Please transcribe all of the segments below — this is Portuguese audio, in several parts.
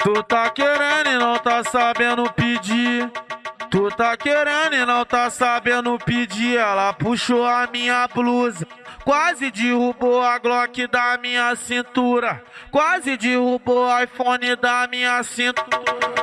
Tu tá querendo e não tá sabendo pedir. Tu tá querendo e não tá sabendo pedir. Ela puxou a minha blusa, quase derrubou a Glock da minha cintura, quase derrubou o iPhone da minha cintura.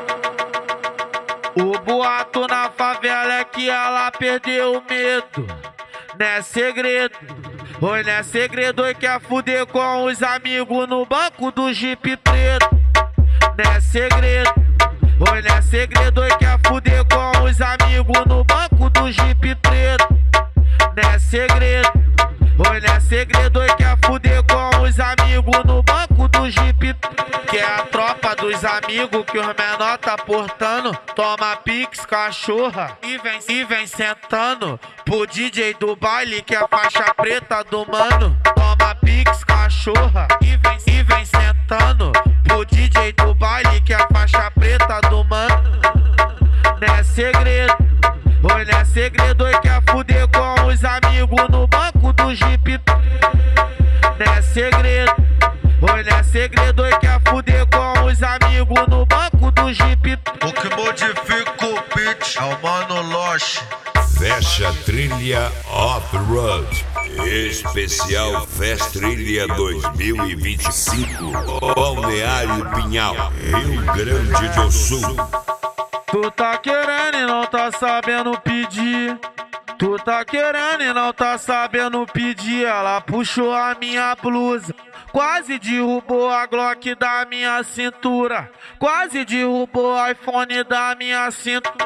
O boato na favela é que ela perdeu o medo. Não é segredo, oi, não é segredo. Oi, quer fuder com os amigos no banco do Jeep preto. Não é segredo, oi, não é segredo. Oi, quer fuder com os amigos no banco do Jeep preto. Não é segredo, oi, não é segredo. Oi, quer fuder com os amigos no banco do Jeep preto. Que é a tropa dos amigos que os menor tá portando. Toma pix, cachorra, e vem sentando pro DJ do baile que é a faixa preta do mano. Toma pix, cachorra, e vem sentando pro DJ do baile que é a faixa preta do mano. Não é segredo, oi, não é segredo. Oi, quer fuder com os amigos no banco do Jeep. Não é segredo, oi, não é segredo. Oi, quer fuder com os amigos no banco do Jeep. O que modifica o beat é o Mano Loche. Fecha Trilha Off-Road. Especial Fest Trilha 2025. Balneário Pinhal, Rio Grande do Sul. Tu tá querendo e não tá sabendo pedir. Tu tá querendo e não tá sabendo pedir. Ela puxou a minha blusa, quase derrubou a Glock da minha cintura, quase derrubou o iPhone da minha cintura.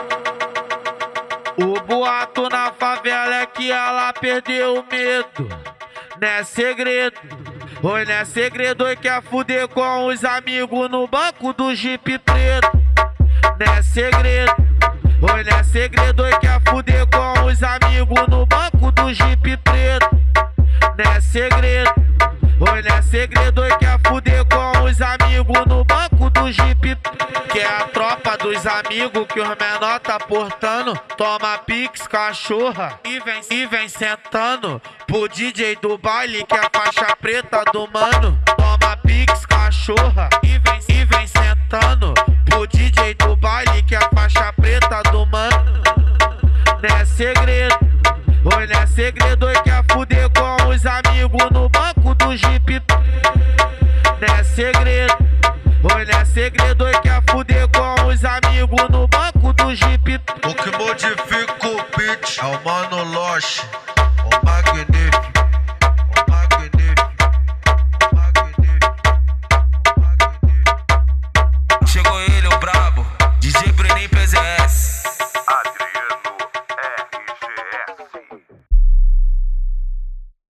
O boato na favela é que ela perdeu o medo. Não é segredo, oi, não é segredo. Oi, quer fuder com os amigos no banco do Jeep preto. Não é segredo, oi, não é segredo. Oi, quer fuder com os amigos no banco do Jeep preto. Não é segredo, oi, não é segredo. Oi, quer fuder com os amigos no banco do Jeep. Que é a tropa dos amigos que os menor tá portando. Toma pix, cachorra, e vem sentando pro DJ do baile que é a faixa preta do mano. Toma pix, cachorra, e vem sentando pro DJ do baile que é a faixa preta do mano. Não é segredo, oi, não é segredo. Oi, quer fuder com os amigos no banco do Jeep. Não é segredo, oi, não é segredo. Oi, quer fuder com os amigos no banco do Jeep. O que modifica o beat é o Mano Loche. O magnífico, o magnífico, o magnífico, o magnífico. Chegou ele, o brabo, DJ Bruninho PZS.